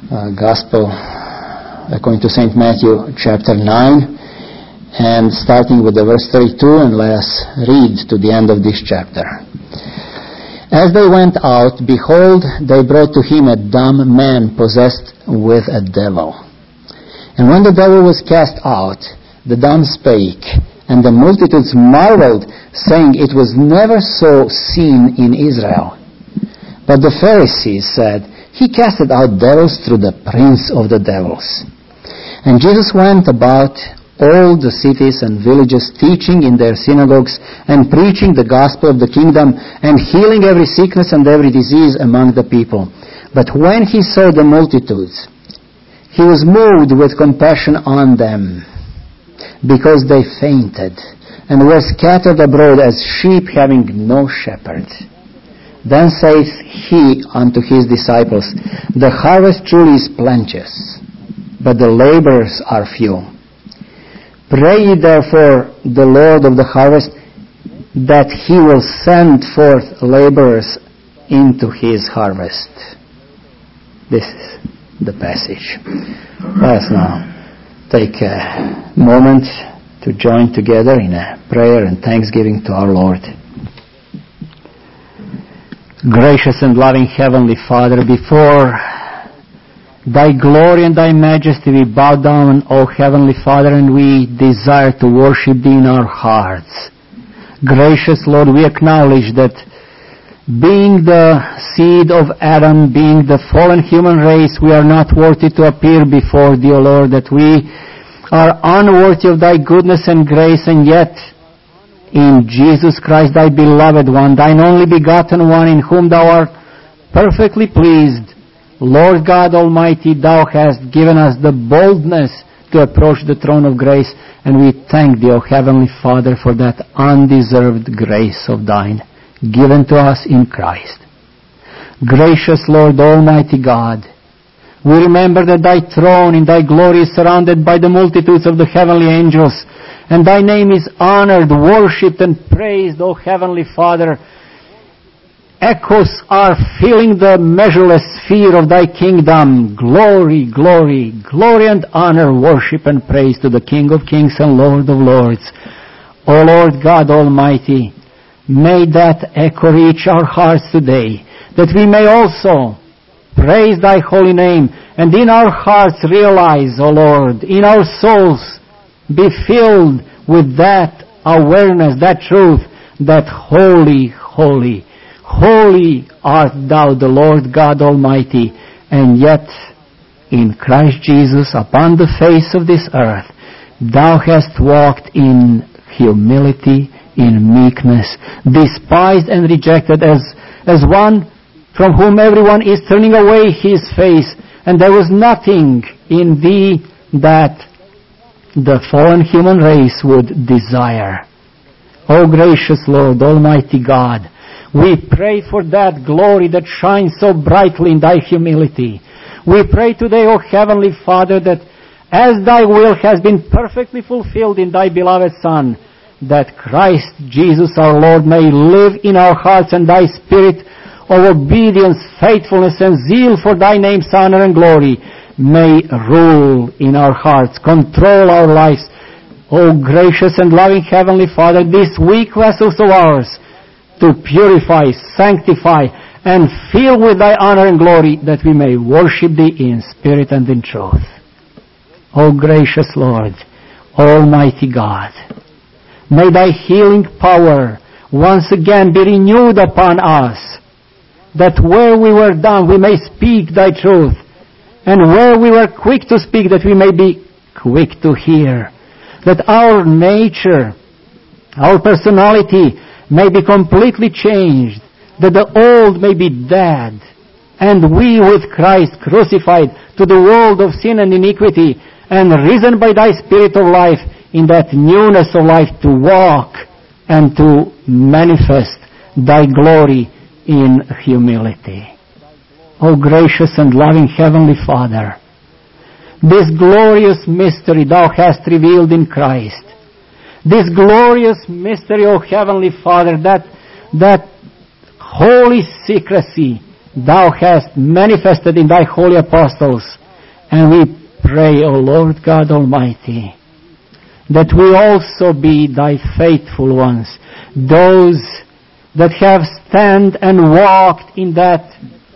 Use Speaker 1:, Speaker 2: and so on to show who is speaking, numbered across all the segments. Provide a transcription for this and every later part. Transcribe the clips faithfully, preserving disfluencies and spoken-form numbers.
Speaker 1: uh, Gospel according to Saint Matthew chapter nine, and starting with the verse thirty-two, and let us read to the end of this chapter. As they went out, behold, they brought to him a dumb man possessed with a devil. And when the devil was cast out, the dumb spake, and the multitudes marveled, saying, It was never so seen in Israel. But the Pharisees said, He casted out devils through the prince of the devils. And Jesus went about all the cities and villages, teaching in their synagogues and preaching the gospel of the kingdom and healing every sickness and every disease among the people. But when he saw the multitudes, he was moved with compassion on them, because they fainted and were scattered abroad as sheep having no shepherd. Then saith he unto his disciples, The harvest truly is plenteous, but the laborers are few. Pray ye therefore the Lord of the harvest, that he will send forth laborers into his harvest. This is the passage. Let us now take a moment to join together in a prayer and thanksgiving to our Lord. Gracious and loving Heavenly Father, before Thy glory and Thy majesty we bow down, O Heavenly Father, and we desire to worship Thee in our hearts. Gracious Lord, we acknowledge that being the seed of Adam, being the fallen human race, we are not worthy to appear before Thee, O Lord, that we are unworthy of Thy goodness and grace, and yet in Jesus Christ, Thy beloved one, Thine only begotten one, in whom Thou art perfectly pleased, Lord God Almighty, Thou hast given us the boldness to approach the throne of grace, and we thank Thee, O Heavenly Father, for that undeserved grace of Thine, given to us in Christ. Gracious Lord Almighty God, we remember that Thy throne in Thy glory is surrounded by the multitudes of the heavenly angels, and Thy name is honored, worshipped, and praised, O Heavenly Father. Echoes are filling the measureless sphere of Thy kingdom. Glory, glory, glory and honor, worship and praise to the King of kings and Lord of lords. O Lord God Almighty, may that echo reach our hearts today, that we may also praise Thy holy name, and in our hearts realize, O Lord, in our souls be filled with that awareness, that truth, that holy, holy, holy art Thou, the Lord God Almighty, and yet in Christ Jesus upon the face of this earth, Thou hast walked in humility, in meekness, despised and rejected as, as one from whom everyone is turning away his face, and there was nothing in Thee that the fallen human race would desire. O gracious Lord, Almighty God, we pray for that glory that shines so brightly in Thy humility. We pray today, O Heavenly Father, that as Thy will has been perfectly fulfilled in Thy beloved Son, that Christ Jesus our Lord may live in our hearts, and Thy Spirit of obedience, faithfulness, and zeal for Thy name's honor and glory may rule in our hearts, control our lives. O gracious and loving Heavenly Father, these weak vessels of ours, to purify, sanctify, and fill with Thy honor and glory, that we may worship Thee in spirit and in truth. O gracious Lord, Almighty God, may Thy healing power once again be renewed upon us, that where we were dumb we may speak Thy truth, and where we were quick to speak that we may be quick to hear, that our nature, our personality may be completely changed, that the old may be dead, and we with Christ crucified to the world of sin and iniquity, and risen by Thy Spirit of life in that newness of life to walk and to manifest Thy glory in humility. O gracious and loving Heavenly Father, this glorious mystery Thou hast revealed in Christ, this glorious mystery, O Heavenly Father, that, that holy secrecy Thou hast manifested in Thy holy apostles. And we pray, O Lord God Almighty, that we also be Thy faithful ones, those that have stand and walked in that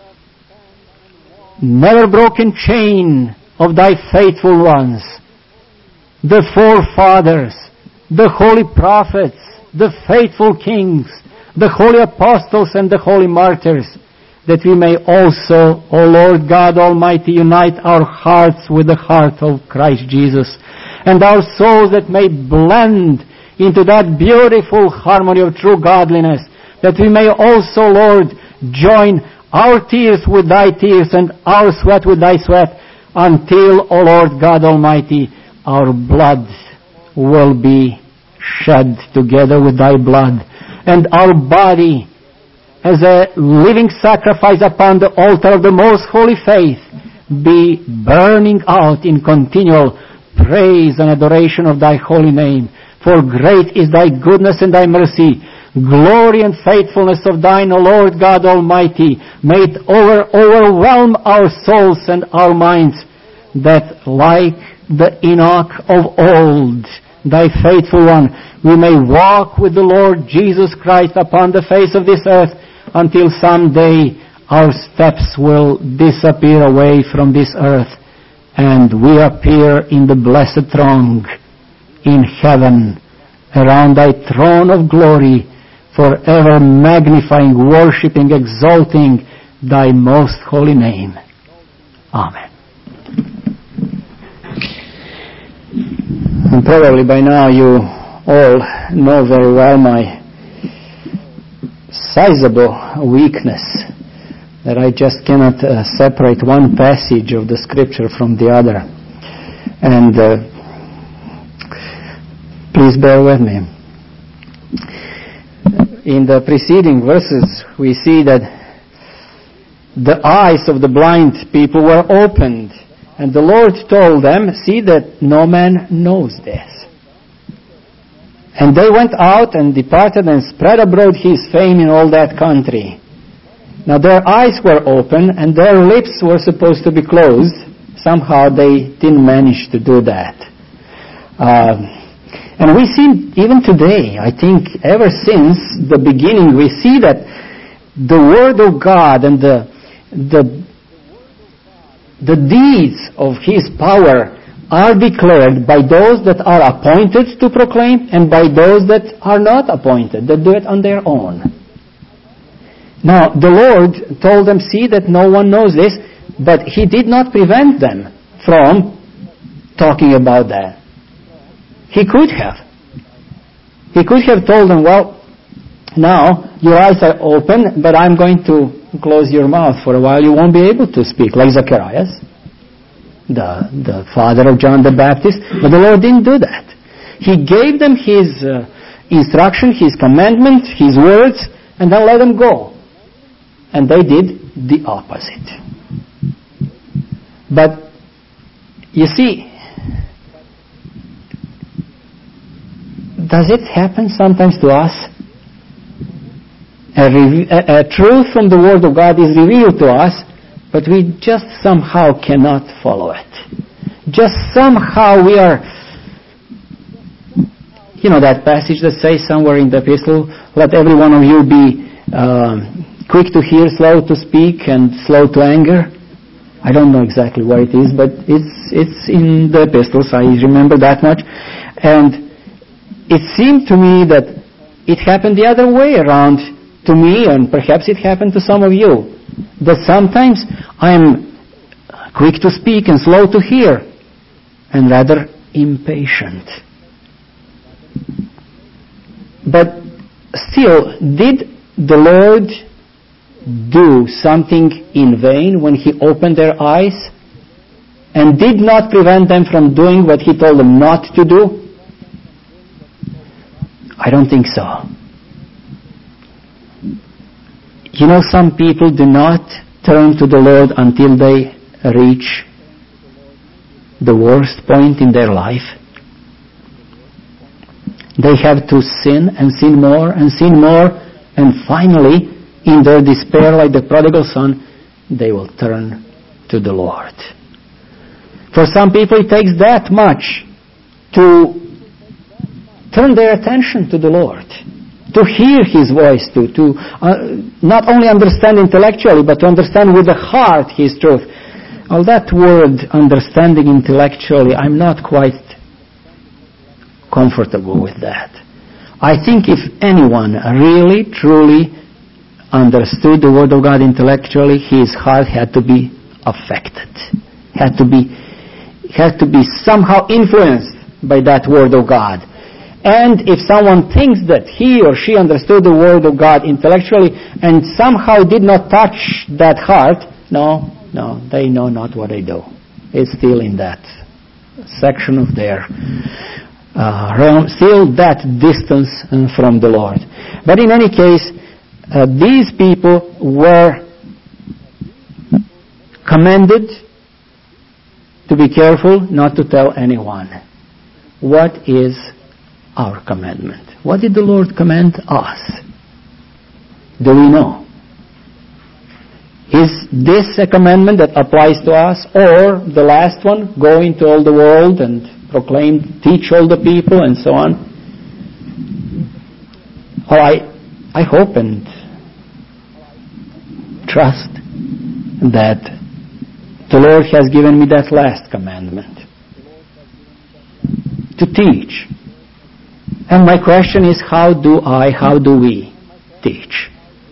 Speaker 1: never broken chain of Thy faithful ones, the forefathers, the holy prophets, the faithful kings, the holy apostles and the holy martyrs, that we may also, O Lord God Almighty, unite our hearts with the heart of Christ Jesus, and our souls that may blend into that beautiful harmony of true godliness, that we may also, Lord, join our tears with Thy tears and our sweat with Thy sweat, until, O Lord God Almighty, our blood will be shed together with Thy blood, and our body as a living sacrifice upon the altar of the most holy faith be burning out in continual praise and adoration of Thy holy name. For great is Thy goodness and Thy mercy. Glory and faithfulness of Thine, O Lord God Almighty, may it over, overwhelm our souls and our minds, that like the Enoch of old, Thy faithful one, we may walk with the Lord Jesus Christ upon the face of this earth, until someday our steps will disappear away from this earth, and we appear in the blessed throng in heaven, around Thy throne of glory, forever magnifying, worshipping, exalting Thy most holy name. Amen. And probably by now you all know very well my sizable weakness, that I just cannot uh, separate one passage of the Scripture from the other. And uh, please bear with me. In the preceding verses, we see that the eyes of the blind people were opened, and the Lord told them, see that no man knows this. And they went out and departed and spread abroad His fame in all that country. Now their eyes were open and their lips were supposed to be closed. Somehow they didn't manage to do that. Uh, and we see even today, I think ever since the beginning, we see that the Word of God and the, the, the deeds of His power are declared by those that are appointed to proclaim and by those that are not appointed, that do it on their own. Now, the Lord told them, see that no one knows this, but He did not prevent them from talking about that. He could have. He could have told them, well, now your eyes are open, but I'm going to close your mouth for a while. You won't be able to speak, like Zacharias, the, the father of John the Baptist. But the Lord didn't do that. He gave them His uh, instruction, His commandment, His words, and then let them go. And they did the opposite. But, you see, does it happen sometimes to us? A, re- a, a truth from the Word of God is revealed to us, but we just somehow cannot follow it. Just somehow we are, you know that passage that says somewhere in the epistle, let every one of you be um, quick to hear, slow to speak, and slow to anger. I don't know exactly where it is, but it's it's in the epistles, I remember that much. And it seemed to me that it happened the other way around to me, and perhaps it happened to some of you. That sometimes I'm quick to speak and slow to hear, and rather impatient. But still, did the Lord do something in vain when He opened their eyes and did not prevent them from doing what He told them not to do? I don't think so. You know, some people do not turn to the Lord until they reach the worst point in their life. They have to sin and sin more and sin more, and finally in their despair, like the prodigal son, they will turn to the Lord. For some people, it takes that much to turn their attention to the Lord, to hear His voice, to, to uh, not only understand intellectually, but to understand with the heart His truth. Well, that word, understanding intellectually, I'm not quite comfortable with that. I think if anyone really, truly understood the Word of God intellectually, his heart had to be affected, had to be, had to be somehow influenced by that Word of God. And if someone thinks that he or she understood the Word of God intellectually and somehow did not touch that heart, no, no, they know not what they do. It's still in that section of their uh, realm, still that distance from the Lord. But in any case, uh, these people were commanded to be careful not to tell anyone. What is our commandment? What did the Lord command us? Do we know? Is this a commandment that applies to us, or the last one, go into all the world and proclaim, teach all the people, and so on? Oh, I, I hope and trust that the Lord has given me that last commandment, to teach. And my question is, how do I, how do we teach?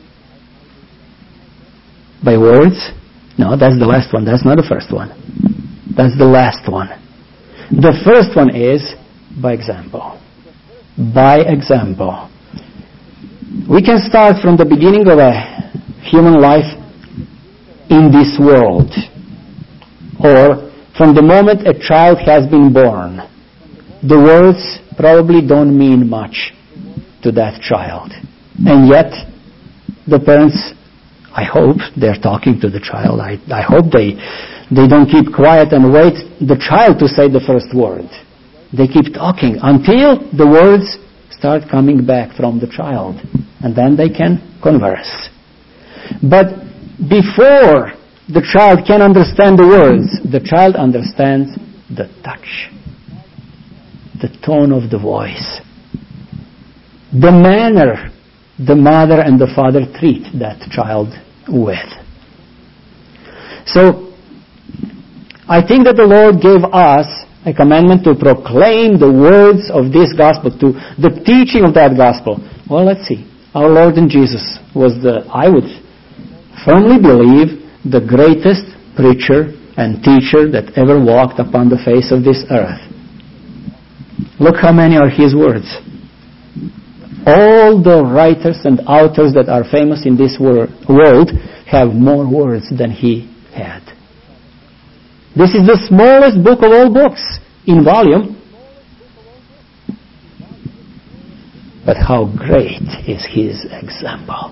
Speaker 1: By words? No, that's the last one. That's not the first one. That's the last one. The first one is by example. By example. We can start from the beginning of a human life in this world, or from the moment a child has been born. The words probably don't mean much to that child. And yet, the parents, I hope they're talking to the child. I, I hope they, they don't keep quiet and wait the child to say the first word. They keep talking until the words start coming back from the child. And then they can converse. But before the child can understand the words, the child understands the touch, the tone of the voice, the manner the mother and the father treat that child with. So, I think that the Lord gave us a commandment to proclaim the words of this gospel, to the teaching of that gospel. Well, let's see. Our Lord and Jesus was the, I would firmly believe, the greatest preacher and teacher that ever walked upon the face of this earth. Look how many are His words. All the writers and authors that are famous in this wor- world have more words than he had. This is the smallest book of all books in volume. But how great is his example.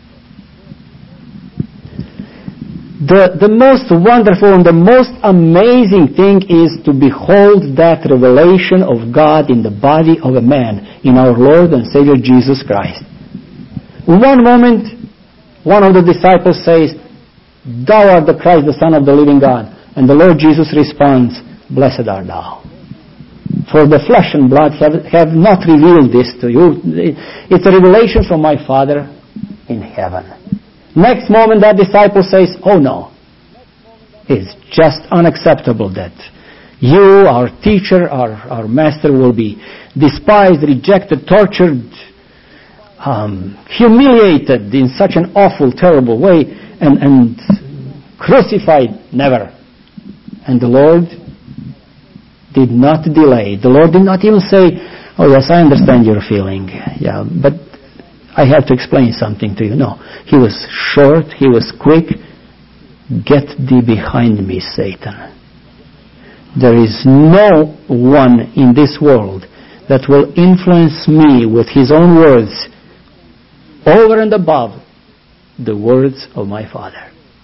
Speaker 1: The, the most wonderful and the most amazing thing is to behold that revelation of God in the body of a man, in our Lord and Savior Jesus Christ. One moment, one of the disciples says, "Thou art the Christ, the Son of the living God." And the Lord Jesus responds, "Blessed art thou. For the flesh and blood have, have not revealed this to you. It's a revelation from my Father in heaven." Next moment that disciple says, "Oh no, it's just unacceptable that you, our teacher, our, our master, will be despised, rejected, tortured, um, humiliated in such an awful, terrible way, and, and crucified. Never." And the Lord did not delay. The Lord did not even say, "Oh yes, I understand your feeling. Yeah, but I have to explain something to you." No. He was short, he was quick. "Get thee behind me, Satan. There is no one in this world that will influence me with his own words over and above the words of my Father."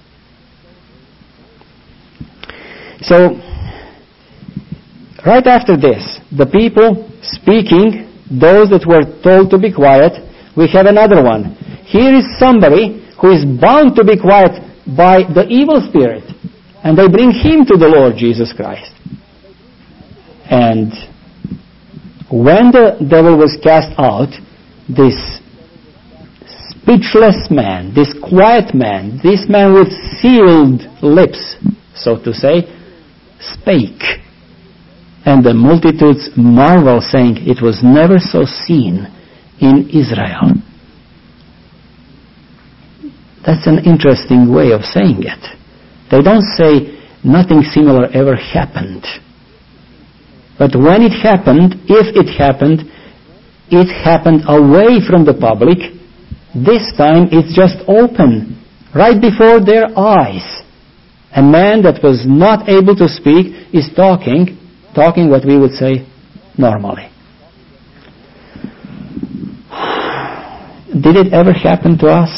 Speaker 1: So, right after this, the people speaking, those that were told to be quiet, we have another one. Here is somebody who is bound to be quiet by the evil spirit. And they bring him to the Lord Jesus Christ. And when the devil was cast out, this speechless man, this quiet man, this man with sealed lips, so to say, spake. And the multitudes marvel, saying, it was never so seen in Israel. That's an interesting way of saying it. They don't say nothing similar ever happened. But when it happened, if it happened, it happened away from the public. This time it's just open, right before their eyes. A man that was not able to speak is talking, talking what we would say normally. Did it ever happen to us?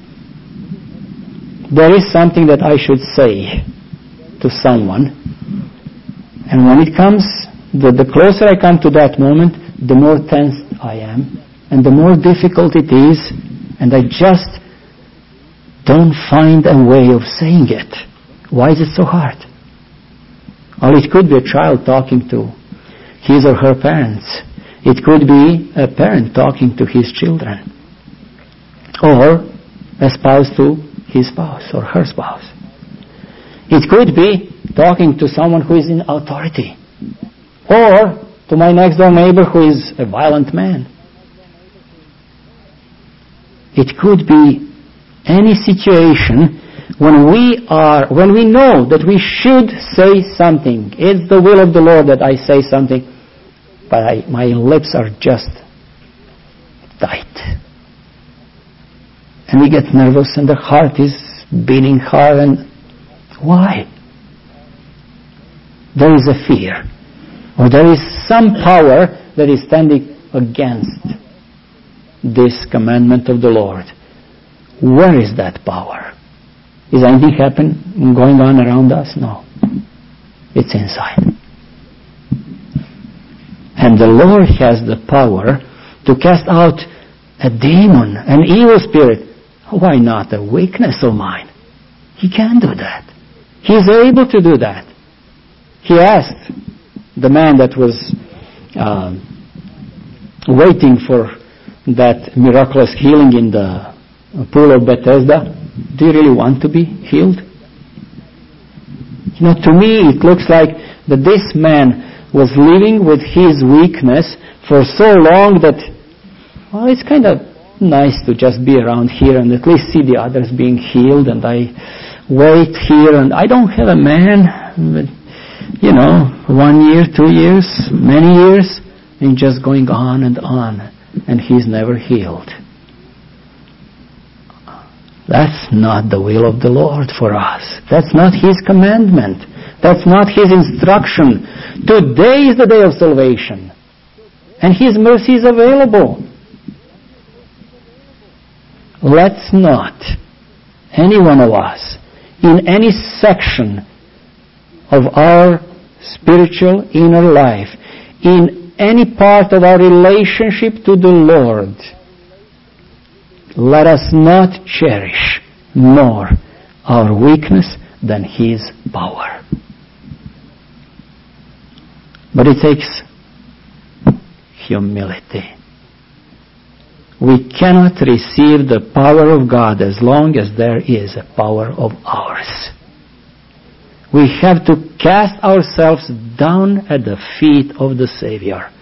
Speaker 1: There is something that I should say to someone, and when it comes, the, the closer I come to that moment, the more tense I am, and the more difficult it is, and I just don't find a way of saying it. Why is it so hard? Well, it could be a child talking to his or her parents. It could be a parent talking to his children. Or a spouse to his spouse or her spouse. It could be talking to someone who is in authority. Or to my next door neighbor who is a violent man. It could be any situation when we are, when we know that we should say something. It's the will of the Lord that I say something, but I, my lips are just tight. And we get nervous and the heart is beating hard. And why? There is a fear. Or there is some power that is standing against this commandment of the Lord. Where is that power? Is anything happen, going on around us? No. It's inside. And the Lord has the power to cast out a demon, an evil spirit. Why not a weakness of mine? He can do that. He is able to do that. He asked the man that was uh, waiting for that miraculous healing in the pool of Bethesda, do you really want to be healed? You know, to me it looks like that this man was living with his weakness for so long that, well, it's kind of nice to just be around here and at least see the others being healed, and I wait here and I don't have a man, but, you know, one year, two years, many years, and just going on and on, and he's never healed. That's not the will of the Lord for us. That's not His commandment. That's not His instruction. Today is the day of salvation, and His mercy is available. Let's not, any one of us, in any section of our spiritual inner life, in any part of our relationship to the Lord, let us not cherish more our weakness than His power. But it takes humility. We cannot receive the power of God as long as there is a power of ours. We have to cast ourselves down at the feet of the Savior.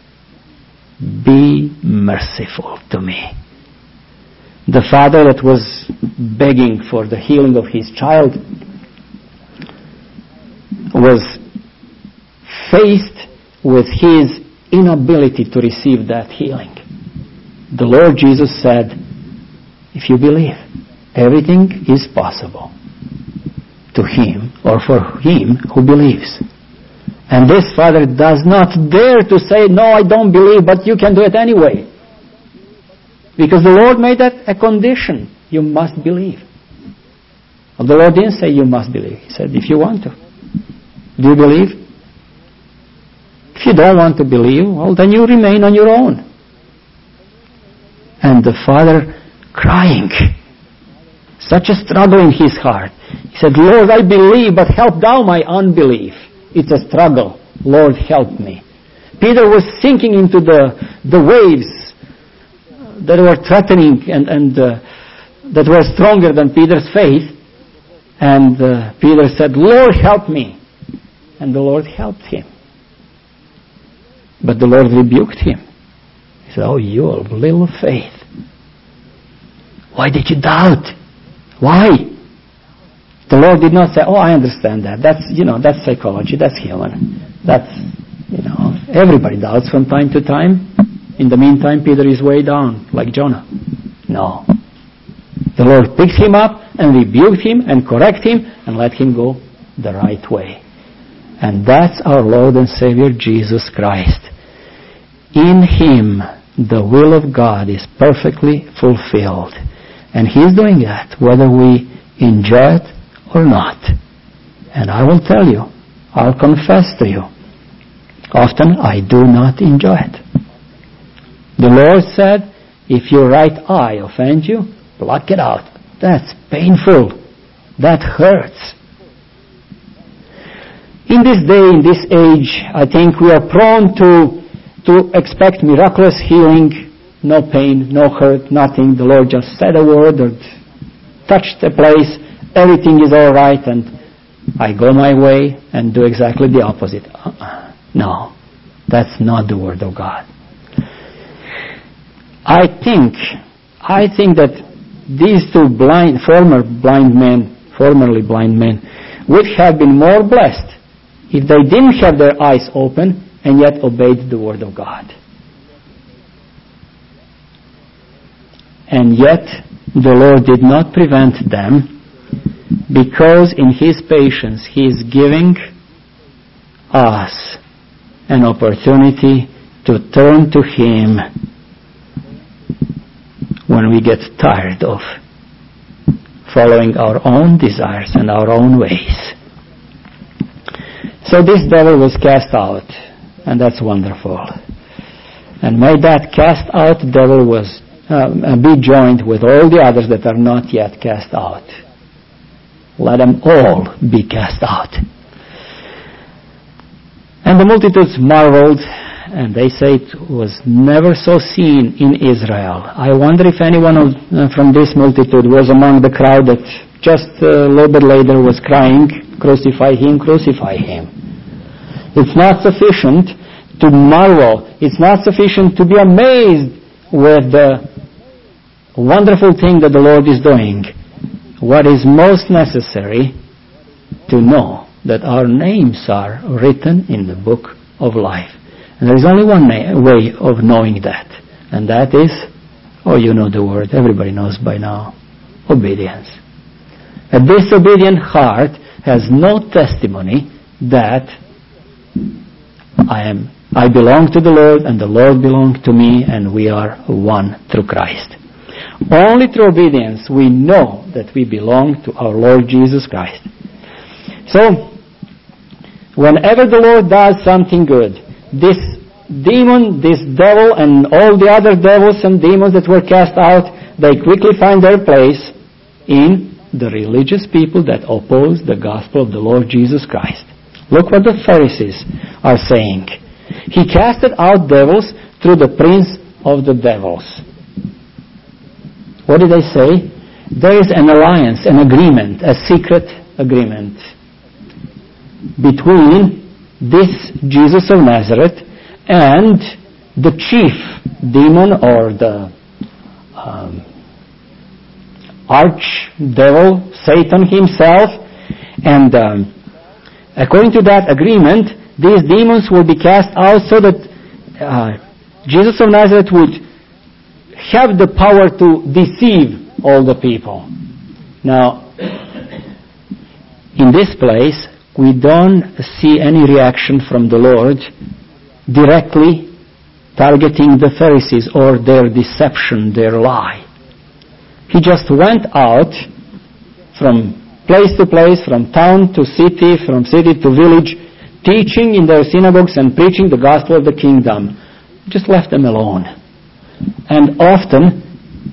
Speaker 1: Be merciful to me. The father that was begging for the healing of his child was faced with his inability to receive that healing. The Lord Jesus said, if you believe, everything is possible to him or for him who believes. And this father does not dare to say, no, I don't believe, but you can do it anyway. Because the Lord made that a condition. You must believe. Well, the Lord didn't say you must believe. He said, if you want to. Do you believe? If you don't want to believe, well, then you remain on your own. And the father, crying, Such a struggle in his heart. He said, Lord, I believe, but help thou my unbelief. It's a struggle. Lord, help me. Peter was sinking into the, the waves that were threatening and, and uh, that were stronger than Peter's faith. And uh, Peter said, Lord, help me. And the Lord helped him. But the Lord rebuked him. He said, oh, you of little faith. Why did you doubt? Why? The Lord did not say, oh, I understand that. That's, you know, that's psychology. That's human. That's, you know, everybody doubts from time to time. In the meantime, Peter is way down, like Jonah. No. The Lord picked him up and rebuked him and corrected him and let him go the right way. And that's our Lord and Savior Jesus Christ. In Him, the will of God is perfectly fulfilled. And He's doing that, whether we enjoy it or not. And I will tell you, I'll confess to you, often I do not enjoy it. The Lord said, if your right eye offends you, pluck it out. That's painful. That hurts. In this day, in this age, I think we are prone to, to expect miraculous healing. No pain, no hurt, nothing. The Lord just said a word or touched a place. Everything is all right, and I go my way and do exactly the opposite. Uh-uh. No, that's not the Word of God. I think, I think that these two blind, former blind men, formerly blind men, would have been more blessed if they didn't have their eyes open and yet obeyed the Word of God. And yet, the Lord did not prevent them, because in His patience, He is giving us an opportunity to turn to Him when we get tired of following our own desires and our own ways. So this devil was cast out, and that's wonderful. And may that cast out devil was uh, be joined with all the others that are not yet cast out. Let them all be cast out. And the multitudes marveled, and they say it was never so seen in Israel. I wonder if anyone of, uh, from this multitude was among the crowd that just a little bit later was crying, crucify him, crucify him. It's not sufficient to marvel. It's not sufficient to be amazed with the wonderful thing that the Lord is doing. What is most necessary to know that our names are written in the book of life. And there is only one na- way of knowing that. And that is, oh, you know the word, everybody knows by now, obedience. A disobedient heart has no testimony that I am, I belong to the Lord and the Lord belongs to me and we are one through Christ. Only through obedience we know that we belong to our Lord Jesus Christ. So, whenever the Lord does something good, this demon, this devil, and all the other devils and demons that were cast out, they quickly find their place in the religious people that oppose the gospel of the Lord Jesus Christ. Look what the Pharisees are saying. He casted out devils through the prince of the devils. What did they say? There is an alliance, an agreement, a secret agreement between this Jesus of Nazareth and the chief demon or the um, arch devil, Satan himself. And um, according to that agreement, these demons will be cast out so that uh, Jesus of Nazareth would have the power to deceive all the people. Now, in this place, we don't see any reaction from the Lord directly targeting the Pharisees or their deception, their lie. He just went out from place to place, from town to city, from city to village, teaching in their synagogues and preaching the gospel of the kingdom. Just left them alone. And often,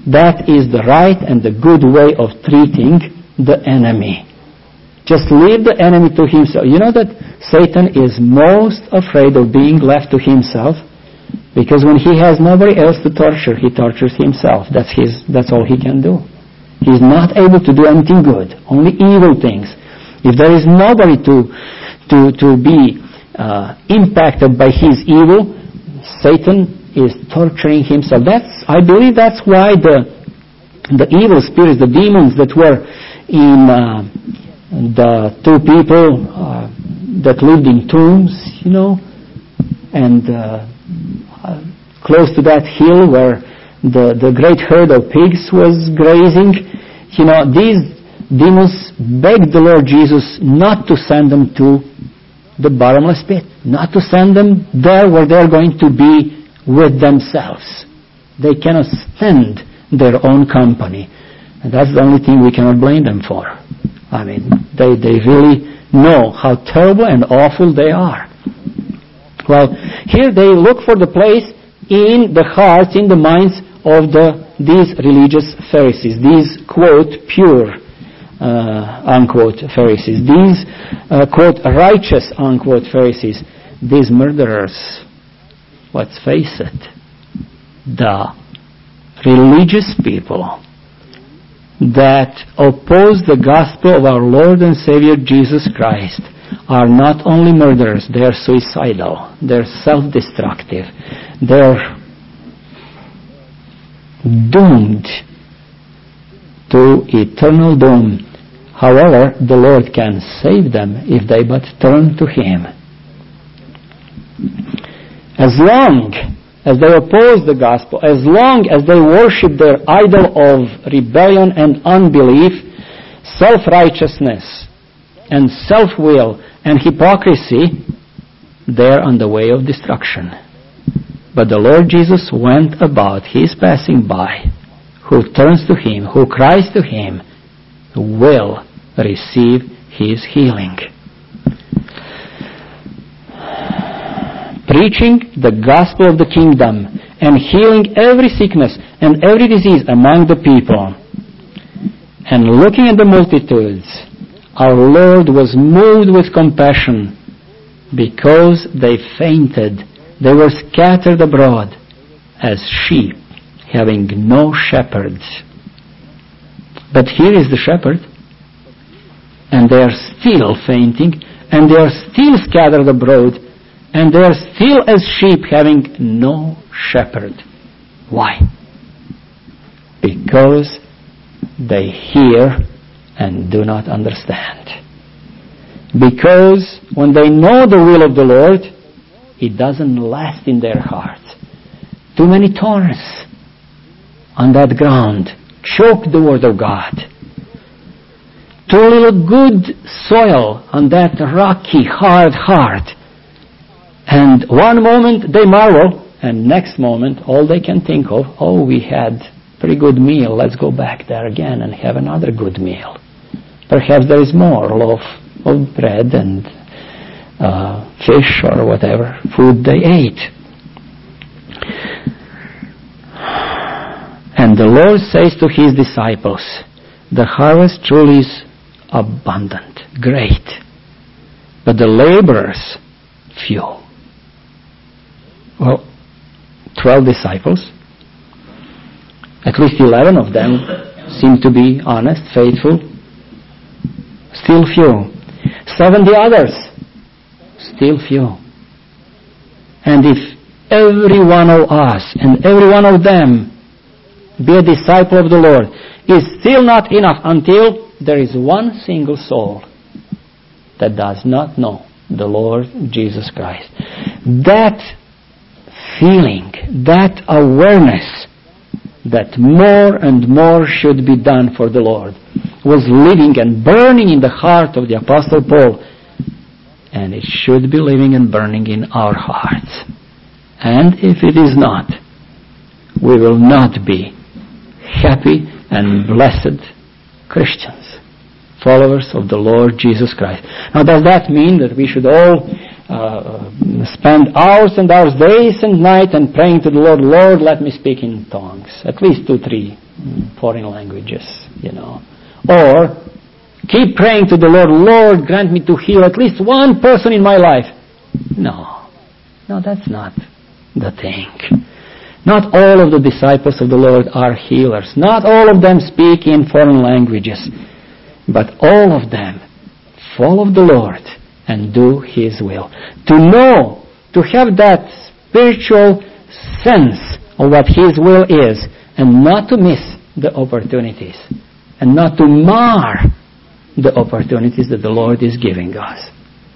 Speaker 1: That is the right and the good way of treating the enemy. Just leave the enemy to himself. You know that Satan is most afraid of being left to himself, because when he has nobody else to torture, he tortures himself. That's his. That's all he can do. He's not able to do anything good, only evil things. If there is nobody to to to be uh, impacted by his evil, Satan is torturing himself. That's I believe that's why the the evil spirits, the demons that were in uh, the two people uh, that lived in tombs, you know, and uh, uh, close to that hill where the the great herd of pigs was grazing, you know, these demons begged the Lord Jesus not to send them to the bottomless pit, not to send them there where they're going to be with themselves. They cannot stand their own company. And that's the only thing we cannot blame them for. I mean, they, they really know how terrible and awful they are. Well, here they look for the place in the hearts, in the minds of the these religious Pharisees, these, quote, pure, uh, unquote, Pharisees, these, uh, quote, righteous, unquote, Pharisees, these murderers. Let's face it, the religious people that oppose the gospel of our Lord and Savior Jesus Christ are not only murderers, they are suicidal, they're self-destructive, they're doomed to eternal doom. However, the Lord can save them if they but turn to Him. As long as they oppose the gospel, as long as they worship their idol of rebellion and unbelief, self-righteousness and self-will and hypocrisy, they're on the way of destruction. But the Lord Jesus went about, He is passing by. Who turns to Him, who cries to Him, will receive His healing. Preaching the gospel of the kingdom and healing every sickness and every disease among the people. And looking at the multitudes, our Lord was moved with compassion because they fainted. They were scattered abroad as sheep having no shepherds. But here is the shepherd, and they are still fainting, and they are still scattered abroad, and they are still as sheep having no shepherd. Why? Because they hear and do not understand. Because when they know the will of the Lord, it doesn't last in their hearts. Too many thorns on that ground choke the word of God. Too little good soil on that rocky, hard heart. And one moment they marvel, and next moment all they can think of, oh, we had pretty good meal, let's go back there again and have another good meal. Perhaps there is more loaf of bread and uh, fish or whatever food they ate. And the Lord says to His disciples, the harvest truly is abundant, great, but the laborers few. Well, twelve disciples, at least eleven of them seem to be honest, faithful, still few. Seventy others, still few. And if every one of us and every one of them be a disciple of the Lord, is still not enough until there is one single soul that does not know the Lord Jesus Christ. That feeling, that awareness that more and more should be done for the Lord was living and burning in the heart of the Apostle Paul, and it should be living and burning in our hearts. And if it is not, we will not be happy and blessed Christians, followers of the Lord Jesus Christ. Now, does that mean that we should all uh, spend hours and hours, days and nights, and praying to the Lord, Lord, let me speak in tongues, at least two, three foreign languages, you know. Or keep praying to the Lord, Lord, grant me to heal at least one person in my life. No. No, that's not the thing. Not all of the disciples of the Lord are healers. Not all of them speak in foreign languages. But all of them follow the Lord and do His will. To know, to have that spiritual sense of what His will is, and not to miss the opportunities, and not to mar the opportunities that the Lord is giving us.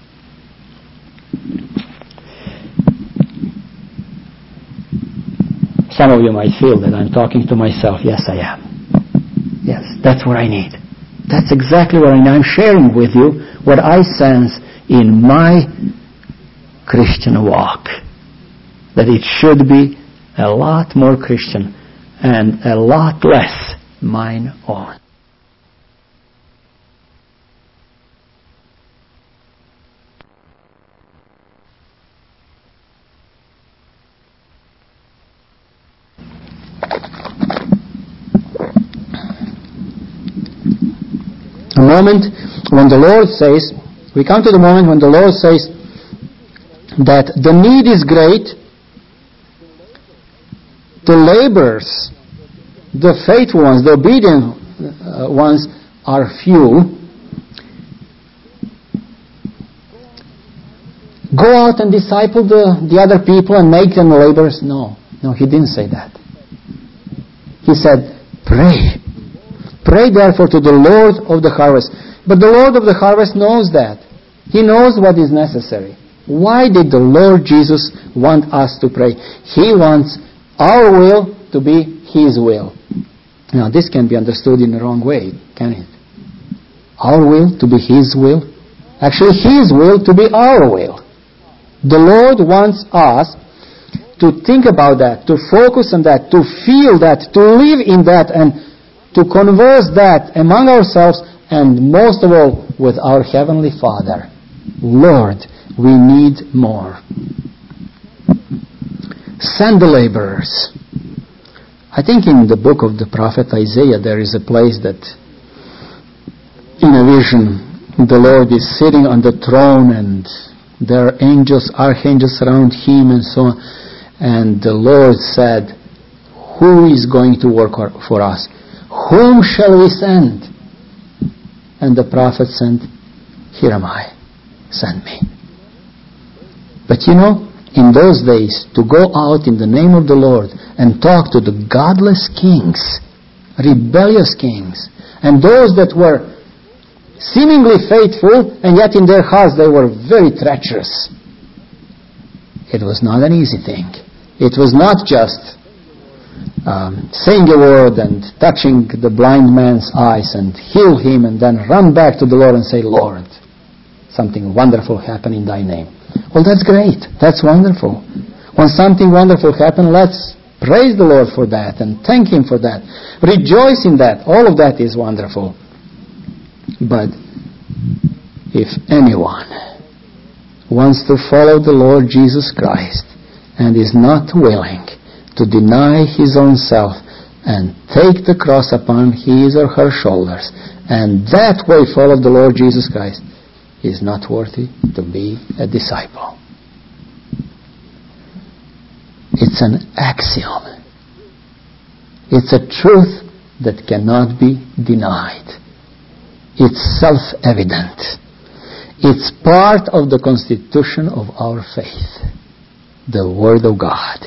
Speaker 1: Some of you might feel that I'm talking to myself. Yes, I am. Yes, that's what I need. That's exactly what I need. I'm sharing with you what I sense in my Christian walk. That it should be a lot more Christian and a lot less mine own. A moment when the Lord says, we come to the moment when the Lord says that the need is great, the laborers, the faithful ones, the obedient uh, ones are few. Go out and disciple the, the other people and make them laborers. No, no, He didn't say that. He said, pray. Pray therefore to the Lord of the harvest. But the Lord of the harvest knows that. He knows what is necessary. Why did the Lord Jesus want us to pray? He wants our will to be His will. Now this can be understood in the wrong way, can it? Our will to be His will? Actually, His will to be our will. The Lord wants us to think about that, to focus on that, to feel that, to live in that, and to converse that among ourselves, and most of all with our Heavenly Father. Lord, we need more. Send the laborers. I think in the book of the prophet Isaiah there is a place that in a vision the Lord is sitting on the throne and there are angels, archangels around Him and so on. And the Lord said, who is going to work for us? Whom shall we send? And the prophet said, here am I, send me. But you know, in those days, to go out in the name of the Lord and talk to the godless kings, rebellious kings, and those that were seemingly faithful, and yet in their hearts they were very treacherous. It was not an easy thing. It was not just um, saying a word and touching the blind man's eyes and heal him and then run back to the Lord and say, Lord, something wonderful happened in Thy name. Well, that's great. That's wonderful. When something wonderful happens, let's praise the Lord for that and thank Him for that. Rejoice in that. All of that is wonderful. But if anyone wants to follow the Lord Jesus Christ and is not willing to deny his own self and take the cross upon his or her shoulders and that way follow the Lord Jesus Christ, is not worthy to be a disciple. It's an axiom. It's a truth that cannot be denied. It's self-evident. It's part of the constitution of our faith, the Word of God.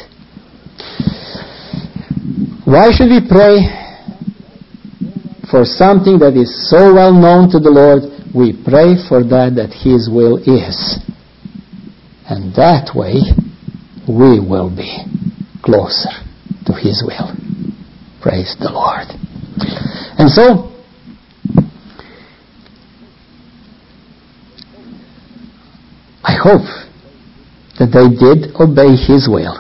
Speaker 1: Why should we pray for something that is so well known to the Lord? We pray for that that His will is. And that way, we will be closer to His will. Praise the Lord. And so, I hope that they did obey His will.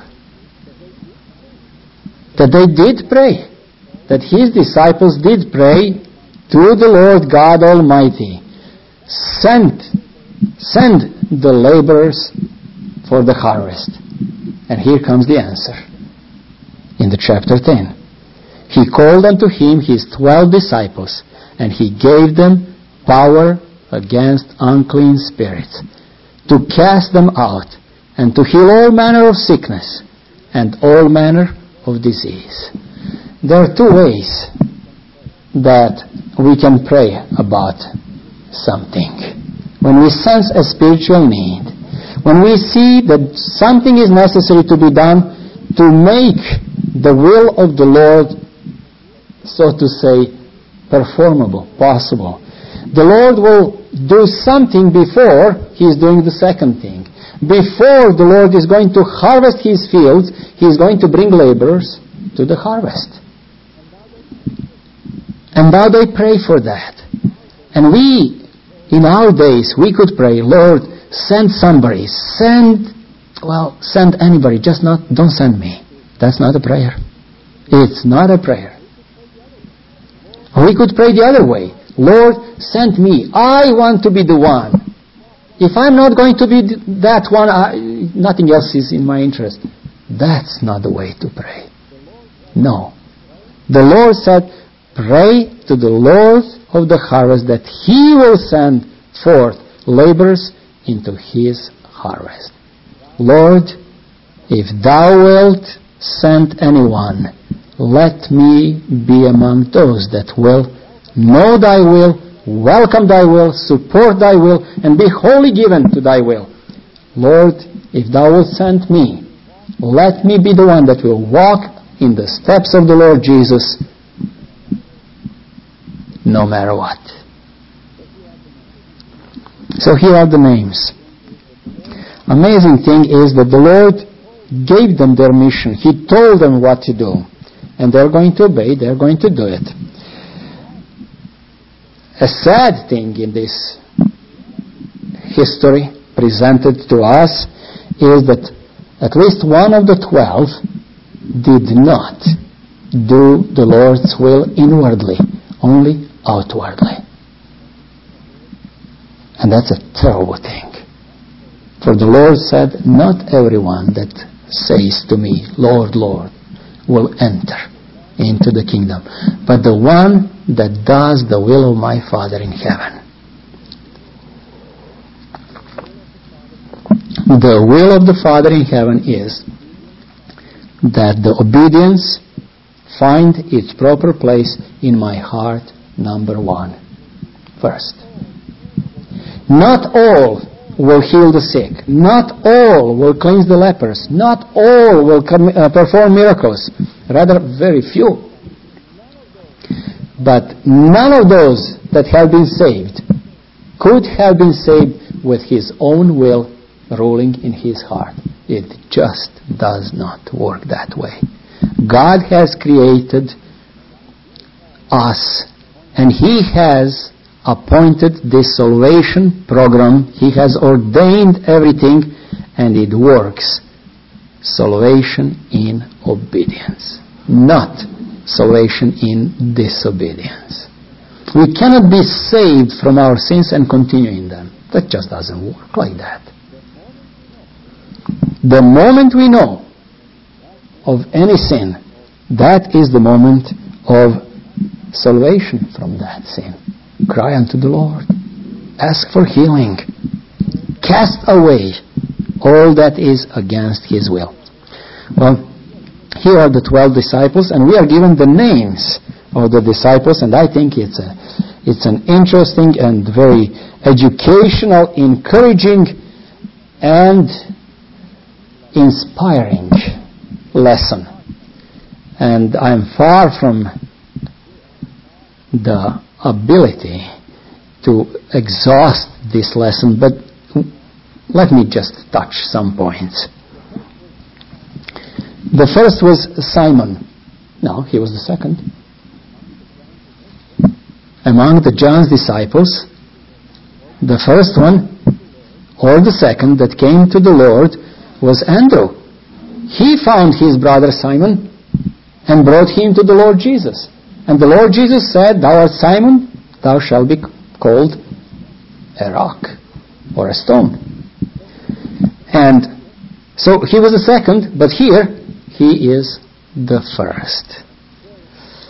Speaker 1: That they did pray. That His disciples did pray to the Lord God Almighty. Send, send the laborers for the harvest. And here comes the answer in the chapter ten. He called unto him his twelve disciples, and he gave them power against unclean spirits, to cast them out, and to heal all manner of sickness, and all manner of disease. There are two ways that we can pray about something. When we sense a spiritual need, when we see that something is necessary to be done to make the will of the Lord, so to say, performable, possible. The Lord will do something before He is doing the second thing. Before the Lord is going to harvest His fields, He is going to bring laborers to the harvest. And now they pray for that. And we, in our days, we could pray, Lord, send somebody, send, well, send anybody, just not, don't send me. That's not a prayer. It's not a prayer. Or we could pray the other way. Lord, send me. I want to be the one. If I'm not going to be that one, I, nothing else is in my interest. That's not the way to pray. No. The Lord said, pray to the Lord of the harvest that He will send forth laborers into His harvest. Lord, if Thou wilt send anyone, let me be among those that will know Thy will, welcome Thy will, support Thy will, and be wholly given to Thy will. Lord, if Thou wilt send me, let me be the one that will walk in the steps of the Lord Jesus, no matter what. So here are the names. Amazing thing is that the Lord gave them their mission. He told them what to do. And they're going to obey, they're going to do it. A sad thing in this history presented to us is that at least one of the twelve did not do the Lord's will inwardly, only outwardly. And that's a terrible thing. For the Lord said, not everyone that says to me, Lord, Lord, will enter into the kingdom, but the one that does the will of my Father in heaven. The will of the Father in heaven is that the obedience find its proper place in my heart, number one, first. Not all will heal the sick. Not all will cleanse the lepers. Not all will com- uh, perform miracles. Rather, very few. But none of those that have been saved could have been saved with his own will ruling in his heart. It just does not work that way. God has created us, and He has appointed this salvation program. He has ordained everything, and it works. Salvation in obedience, not salvation in disobedience. We cannot be saved from our sins and continue in them. That just doesn't work like that. The moment we know of any sin, that is the moment of salvation from that sin. Cry unto the Lord. Ask for healing. Cast away all that is against His will. Well, here are the twelve disciples, and we are given the names of the disciples, and I think it's a, it's an interesting and very educational, encouraging, and inspiring lesson. And I'm far from the ability to exhaust this lesson, but let me just touch some points. The first was Simon. No, he was the second. Among the John's disciples, the first one, or the second, that came to the Lord was Andrew. He found his brother Simon and brought him to the Lord Jesus. And the Lord Jesus said, Thou art Simon, thou shalt be called a rock or a stone. And so he was the second, but here he is the first.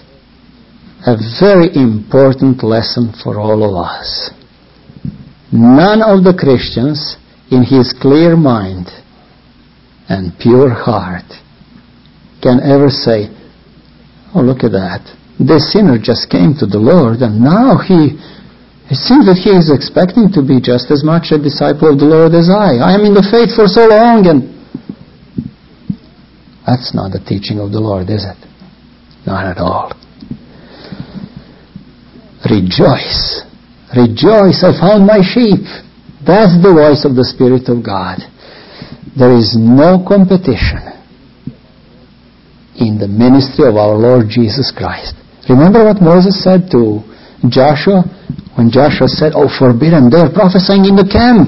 Speaker 1: a very important lesson for all of us. None of the Christians, in his clear mind and pure heart, can ever say, oh, look at that. This sinner just came to the Lord, and now he, it seems that he is expecting to be just as much a disciple of the Lord as I. I am in the faith for so long, and that's not the teaching of the Lord, is it? Not at all. Rejoice. Rejoice, I found my sheep. That's the voice of the Spirit of God. There is no competition in the ministry of our Lord Jesus Christ. Remember what Moses said to Joshua? When Joshua said, oh, forbidden, they're prophesying in the camp.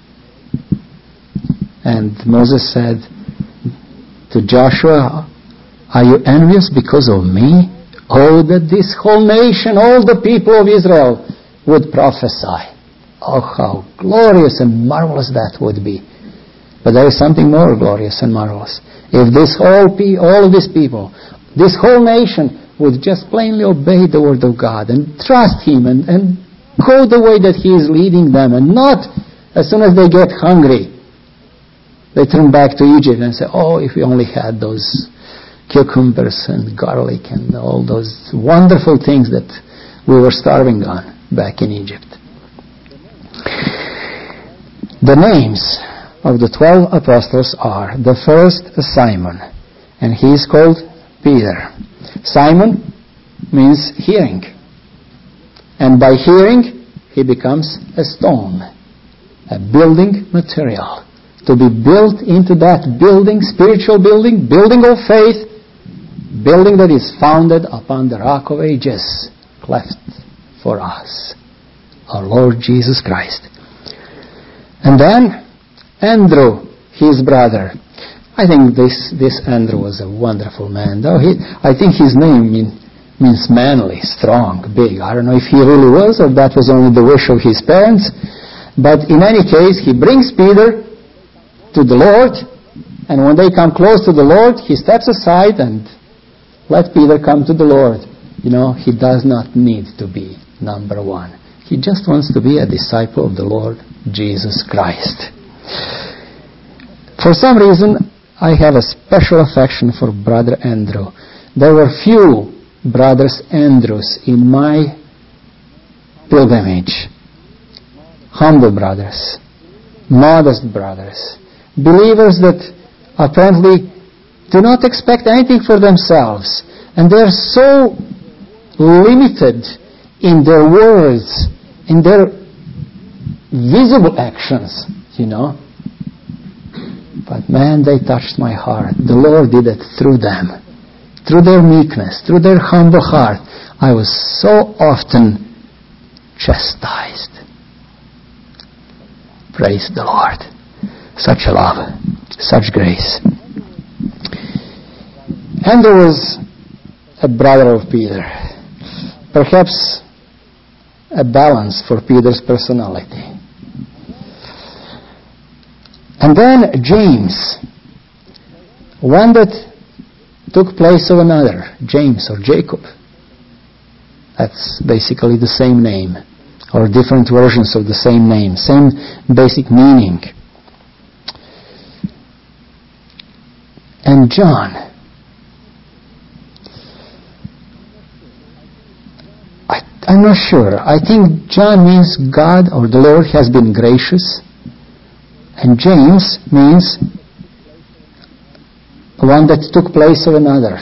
Speaker 1: And Moses said to Joshua, are you envious because of me? Oh, that this whole nation, all the people of Israel would prophesy. Oh, how glorious and marvelous that would be. But there is something more glorious and marvelous. If this whole pe- all of these people, this whole nation would just plainly obey the word of God and trust Him and, and go the way that He is leading them, and not as soon as they get hungry, they turn back to Egypt and say, oh, if we only had those cucumbers and garlic and all those wonderful things that we were starving on back in Egypt. The names of the twelve apostles are, the first, Simon, and he is called Peter. Simon means hearing, and by hearing he becomes a stone, a building material, to be built into that building, spiritual building, building of faith, building that is founded upon the rock of ages, cleft for us, our Lord Jesus Christ. And then Andrew, his brother. I think this, this Andrew was a wonderful man. Though he, I think his name mean, means manly, strong, big. I don't know if he really was, or that was only the wish of his parents. But in any case, he brings Peter to the Lord, and when they come close to the Lord, he steps aside and let Peter come to the Lord. You know, he does not need to be number one. He just wants to be a disciple of the Lord Jesus Christ. For some reason, I have a special affection for Brother Andrew. There were few brothers Andrews in my pilgrimage. Humble brothers, modest brothers, believers that apparently do not expect anything for themselves, and they're so limited in their words, in their visible actions, you know. But man, they touched my heart. The Lord did it through them, through their meekness, through their humble heart. I was so often chastised. Praise the Lord. Such a love, such grace. And there was a brother of Peter, perhaps a balance for Peter's personality. And then James, one that took place of another, James or Jacob. That's basically the same name, or different versions of the same name, same basic meaning. And John. I, I'm not sure. I think John means God or the Lord has been gracious. And James means one that took place of another.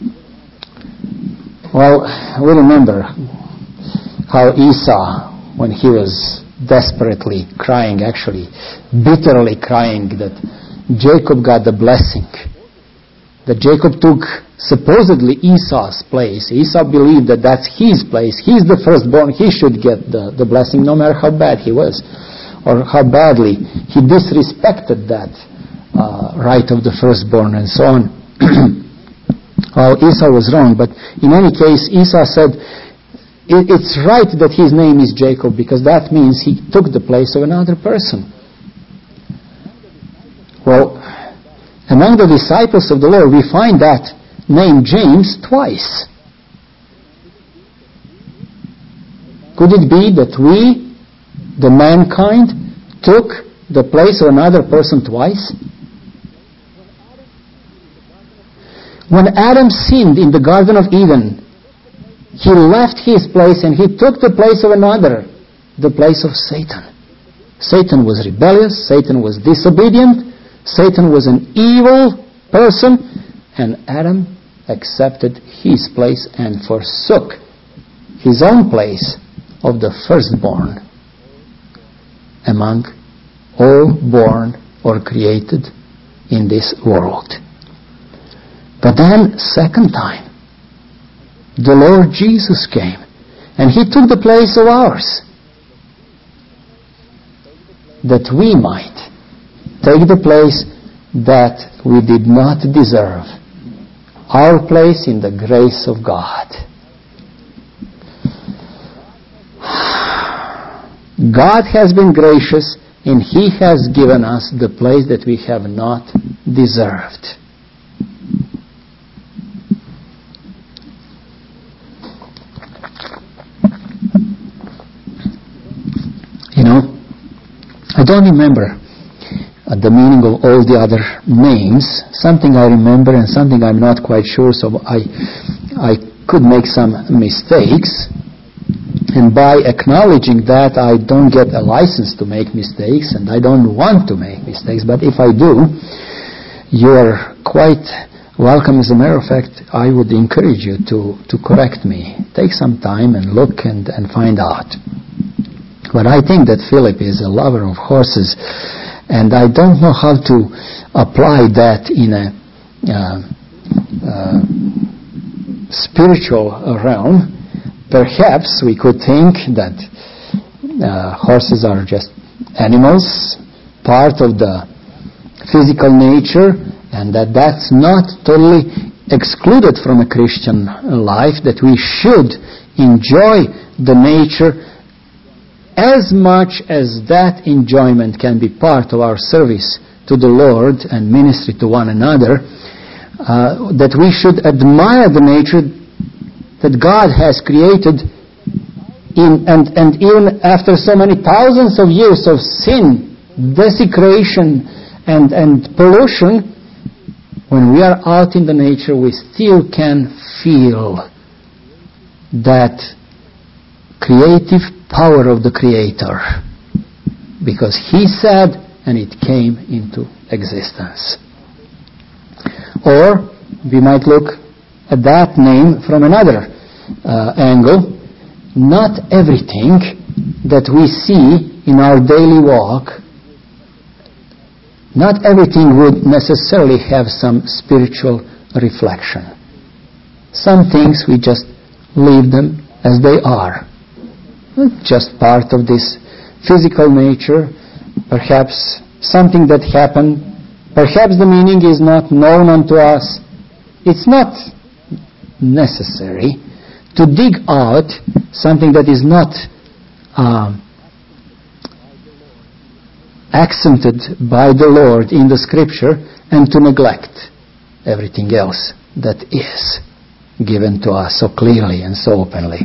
Speaker 1: Well, we remember how Esau, when he was desperately crying, actually bitterly crying, that Jacob got the blessing, that Jacob took supposedly Esau's place. Esau believed that that's his place. He's the firstborn. He should get the, the blessing no matter how bad he was, or how badly he disrespected that uh, right of the firstborn and so on. Well, Esau was wrong, but in any case, Esau said, it's right that his name is Jacob, because that means he took the place of another person. Well, among the disciples of the Lord, we find that name James twice. Could it be that we, the mankind, took the place of another person twice? When Adam sinned in the Garden of Eden, he left his place and he took the place of another, the place of Satan. Satan was rebellious, Satan was disobedient, Satan was an evil person, and Adam accepted his place and forsook his own place of the firstborn among all born or created in this world. But then, second time, the Lord Jesus came, and He took the place of ours, that we might take the place that we did not deserve, our place in the grace of God. God has been gracious, and He has given us the place that we have not deserved. You know, I don't remember uh, the meaning of all the other names. Something I remember and something I'm not quite sure, so I, I could make some mistakes. And by acknowledging that, I don't get a license to make mistakes, and I don't want to make mistakes. But if I do, you're quite welcome. As a matter of fact, I would encourage you to, to correct me. Take some time and look and, and find out. But I think that Philip is a lover of horses, and I don't know how to apply that in a uh, uh, spiritual realm. Perhaps we could think that uh, horses are just animals, part of the physical nature, and that that's not totally excluded from a Christian life, that we should enjoy the nature as much as that enjoyment can be part of our service to the Lord and ministry to one another, uh, that we should admire the nature that God has created in, and, and even after so many thousands of years of sin, desecration, and, and pollution, when we are out in the nature, we still can feel that creative power of the Creator, because He said and it came into existence. Or we might look at that name from another uh, angle. Not everything that we see in our daily walk, not everything would necessarily have some spiritual reflection. Some things we just leave them as they are. Just part of this physical nature, perhaps something that happened, perhaps the meaning is not known unto us. It's not necessary to dig out something that is not um, accented by the Lord in the Scripture and to neglect everything else that is given to us so clearly and so openly.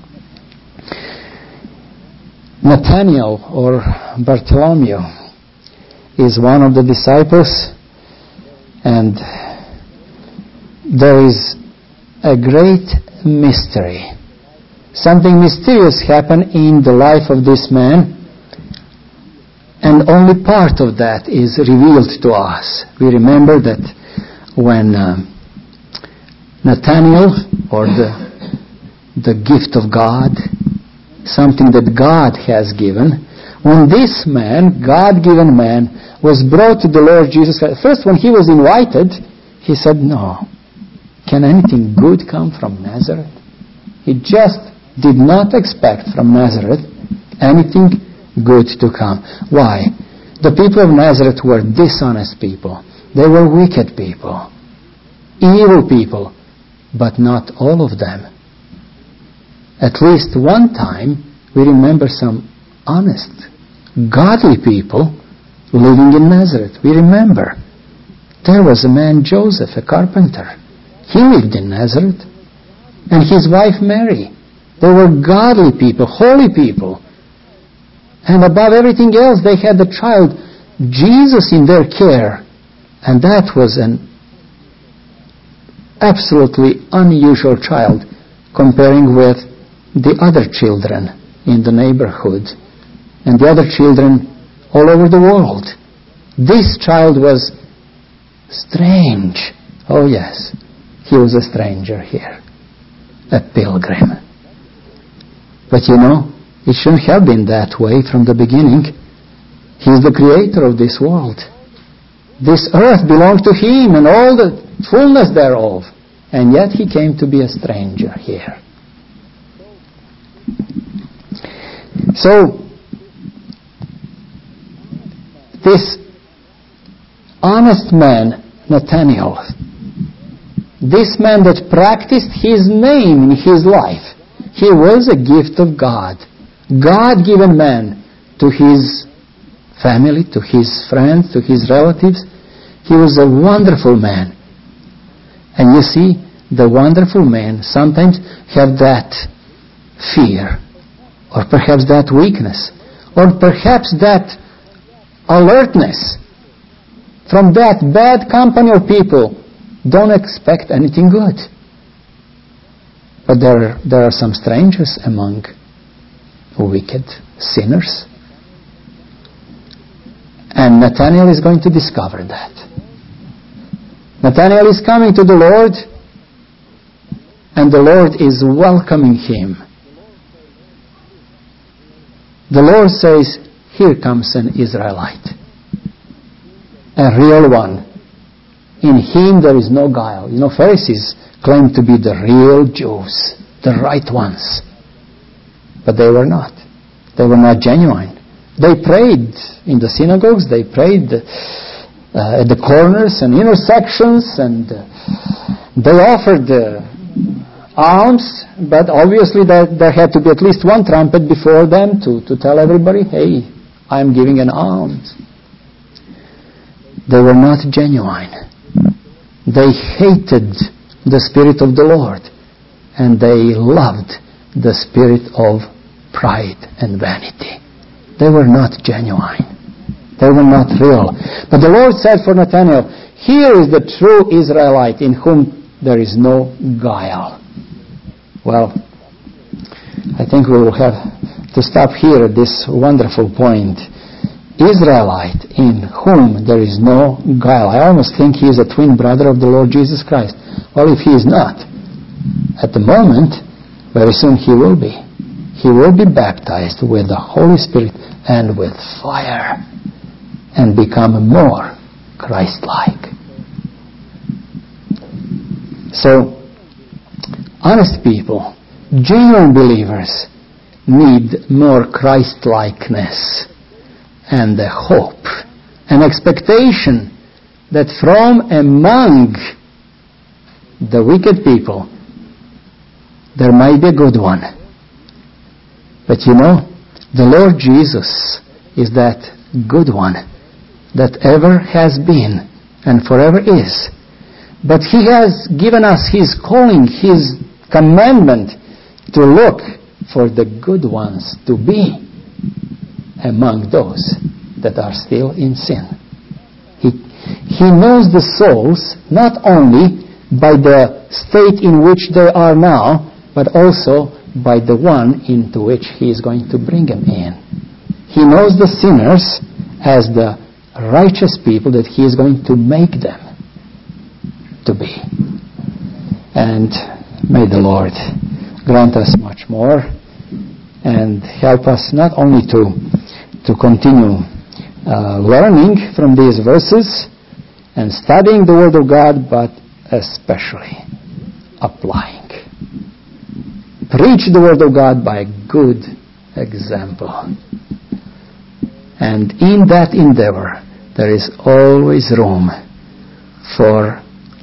Speaker 1: Nathaniel, or Bartholomew, is one of the disciples, and there is a great mystery. Something mysterious happened in the life of this man, and only part of that is revealed to us. We remember that when uh, Nathaniel, or the the gift of God, something that God has given, when this man, God-given man, was brought to the Lord Jesus Christ, first when he was invited, he said, no, can anything good come from Nazareth? He just did not expect from Nazareth anything good to come. Why? The people of Nazareth were dishonest people. They were wicked people, evil people, but not all of them. At least one time, we remember some honest, godly people living in Nazareth. We remember there was a man, Joseph, a carpenter. He lived in Nazareth. And his wife, Mary. They were godly people, holy people. And above everything else, they had the child Jesus in their care. And that was an absolutely unusual child comparing with the other children in the neighborhood and the other children all over the world. This child was strange. Oh yes, he was a stranger here, a pilgrim. But you know, it shouldn't have been that way from the beginning. He is the creator of this world. This earth belongs to him and all the fullness thereof. And yet he came to be a stranger here. So, this honest man, Nathanael, this man that practiced his name in his life, he was a gift of God. God-given man to his family, to his friends, to his relatives. He was a wonderful man. And you see, the wonderful men sometimes have that fear, or perhaps that weakness, or perhaps that alertness. From that bad company of people, don't expect anything good. But there, there are some strangers among wicked sinners. And Nathanael is going to discover that. Nathanael is coming to the Lord, and the Lord is welcoming him. The Lord says, here comes an Israelite, a real one. In him there is no guile. You know, Pharisees claim to be the real Jews, the right ones. But they were not. They were not genuine. They prayed in the synagogues, they prayed uh, at the corners and intersections, and uh, they offered uh, alms, but obviously there, there had to be at least one trumpet before them to, to tell everybody, hey, I'm giving an alms. They were not genuine. They hated the Spirit of the Lord, and they loved the spirit of pride and vanity. They were not genuine. They were not real. But the Lord said for Nathanael, here is the true Israelite in whom there is no guile. Well, I think we will have to stop here at this wonderful point. Israelite in whom there is no guile. I almost think he is a twin brother of the Lord Jesus Christ. Well, if he is not, at the moment, very soon he will be. He will be baptized with the Holy Spirit and with fire and become more Christ-like. So, honest people, genuine believers need more Christ-likeness and a hope, an expectation that from among the wicked people there might be a good one. But you know, the Lord Jesus is that good one that ever has been and forever is. But He has given us His calling, His commandment to look for the good ones to be among those that are still in sin. He, he knows the souls not only by the state in which they are now, but also by the one into which He is going to bring them in. He knows the sinners as the righteous people that He is going to make them to be. And may the Lord grant us much more and help us not only to, to continue uh, learning from these verses and studying the Word of God, but especially applying. Preach the Word of God by a good example. And in that endeavor, there is always room for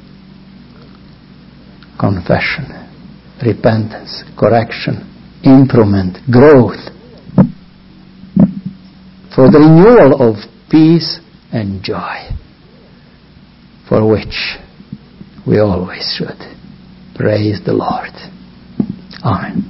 Speaker 1: confession, repentance, correction, improvement, growth, for the renewal of peace and joy, for which we always should praise the Lord. Amen.